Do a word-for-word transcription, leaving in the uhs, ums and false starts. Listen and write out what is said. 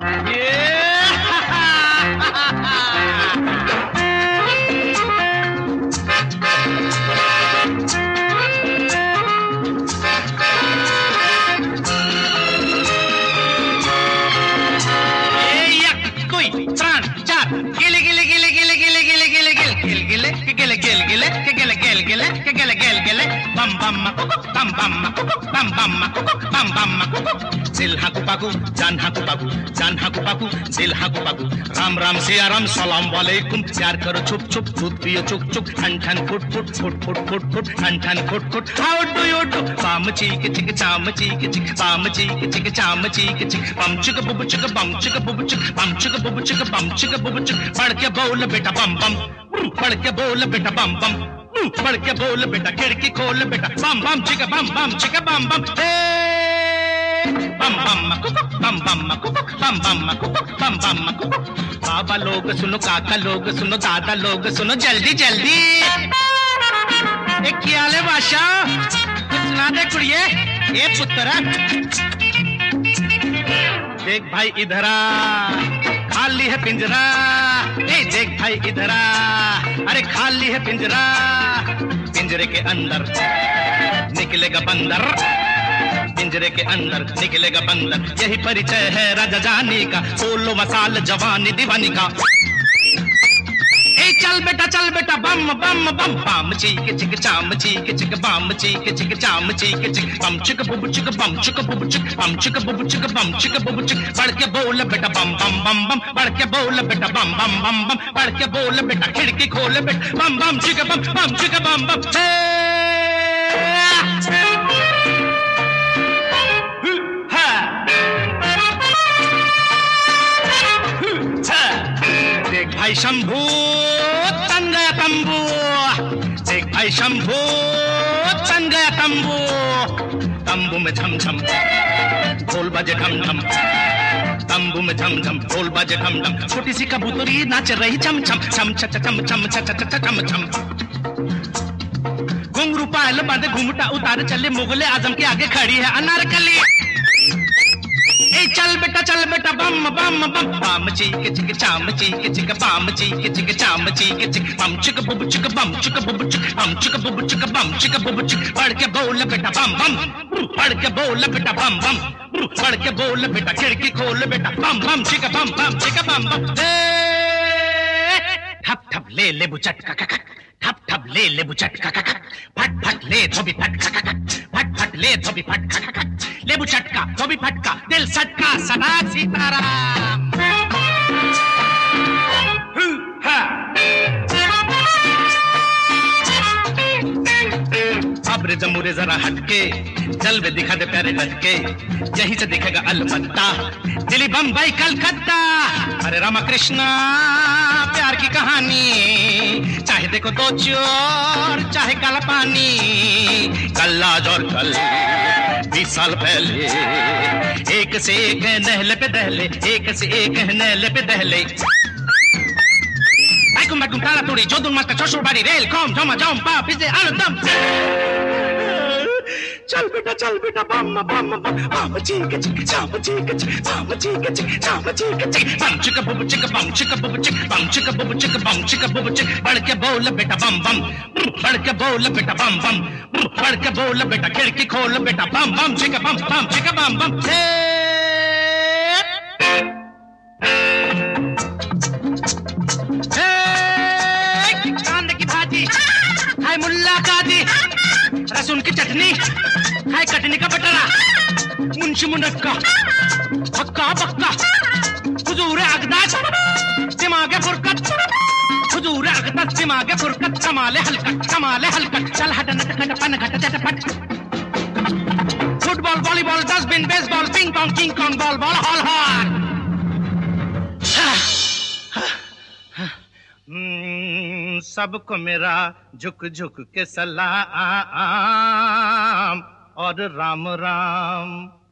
दिल हाकू पाकू जान हाकू पाकू जान हाकू पाकू दिल हाकू पाकू राम राम सिया राम सलाम वालेकुम प्यार करो छुप छुप दूध पियो चुक चुक ठन ठन फुट फुट फुट फुट फुट फुट ठन ठन फुट फुट हाउ डू यू डू बाम चीक चिक चाम चीक चिक बाम चीक चिक चाम चीक चिक बम चिक बुब चिक बम चिक बुब चिक बम चिक बुब चिक बम चिक बुब चिक पढ़ के बोल बेटा बम बम पढ़ के बोल बेटा बम बम पढ़ के बोल बेटा खिड़की खोल बेटा बम बम चिक बम बम चिक बम बम बम बम बम बम बम बम बम बम बाबा लोग सुनो, काका लोग सुनो, दादा लोग सुनो, जल्दी जल्दी एक क्या ले बादशाह कुछ सुना दे कुड़िए। ये पुत्रा देख भाई इधरा खाली है पिंजरा, ए देख भाई इधरा अरे खाली है पिंजरा, पिंजरे के अंदर निकलेगा बंदर, पिंजरे के अंदर निकलेगा बंदर, यही परिचय है राजा जानी का, सोलह साल जवानी दीवानी का। ए चल बेटा चल बेटा बम बम बम बम चीक चिक चाम चीक चिक बम चीक चिक चाम चीक चिक बम चिक बुब चिक बम चिक बुब चिक बम चिक बुब चिक बम चिक बुब चिक बढ़ के बोल बेटा बम बम बम बम बढ़ के बोल बेटा बम बम बम बम बढ़ के बोल बेटा खिड़की खोल बेटा बम बम चिक बम बम चिक बम बम। देख भाई शंभू तन गया तंबू, देख भाई शंभू तन गया तंबू, तंबू में झम झम ढोल बजे ढम ढम, तंबू में झम झम ढोल बजे ढम ढम, छोटी सी कबूतरी नाच रही छम छम छम छम छम छम छम छम, घुंघरू पायल बांधे घूमटा उतारे चले, मुगले आजम के आगे खड़ी है अनारकली। ए चल बेटा चल बेटा बम बम बम बम चीक चिक चाम चीक चिक बम चीक चिक चाम चीक चिक बम चिक बुब चिक बम चिक बुब चिक बम चिक बुब चिक बम चिक बुब चिक बढ़ के बोल बेटा बम बम बढ़ के बोल बेटा बम बम बढ़ के बोल बेटा खिड़की खोल बेटा बम बम चिक बम बम चिक बम बम। ठप ठप ले ले बुचट का का ठप ठप ले ले बुचट का का फट फट ले धोबी फट का का फट फट ले धोबी फट का का लेबू चटका धोबी फटका दिल सटका सदा सीताराम। अब रे जमूरे जरा हटके जलवे दिखा दे प्यारे लटके, यहीं से दिखेगा अलबत्ता दिल्ली बम्बई कलकत्ता। अरे रामा कृष्णा प्यार की कहानी, चाहे देखो दो चोर चाहे काला पानी, कल आज और कल बीस साल पहले एक से एक नहले पे दहले, एक से एक नहले पे दहले, बैकुम बैकुम तारा तुड़ी जोधुर माता चौशुर बाड़ी रेल कॉम जमा जाम पा पिज़्ज़े आलूदम। चल बेटा चल बेटा बम बम बम बम चीक चिक चाम चीक चिक बम चीक चिक चाम चीक चिक बम चिक बुब चिक बम चिक बुब चिक बम चिक बुब चिक बम चिक बुब चिक बढ़ के बोल बेटा बम बम बढ़ के बोल बेटा बम बम बढ़ के बोल बेटा खिड़की खोल बेटा बम बम चिक बम बम चिक बम बम। कांदे की भाजी हाय मुल्ला काजी, रसून की चटनी हाय कटनी का बटरा, मुंशी मुनक्का हक्का बक्का हुजूर अगदास दिमागे फुरकत, हुजूर अगदास दिमागे फुरकत, कमाले हलकत कमाले हलकत, चल हट नट खट पन घट चटपट, football volleyball dustbin baseball ping pong King Kong ball ball hall hall. सबको मेरा झुक झुक के सलाम और राम राम।